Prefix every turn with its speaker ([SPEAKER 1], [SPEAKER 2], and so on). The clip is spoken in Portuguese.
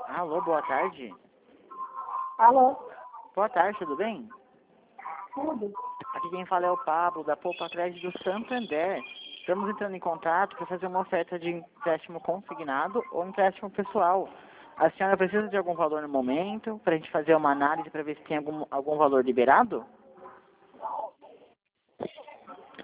[SPEAKER 1] Alô, boa tarde.
[SPEAKER 2] Alô?
[SPEAKER 1] Boa tarde, tudo bem?
[SPEAKER 2] Tudo?
[SPEAKER 1] Aqui quem fala é o Pablo, da Poupa Crédito do Santander. Estamos entrando em contato para fazer uma oferta de empréstimo consignado ou empréstimo pessoal. A senhora precisa de algum valor no momento, para a gente fazer uma análise para ver se tem algum valor liberado?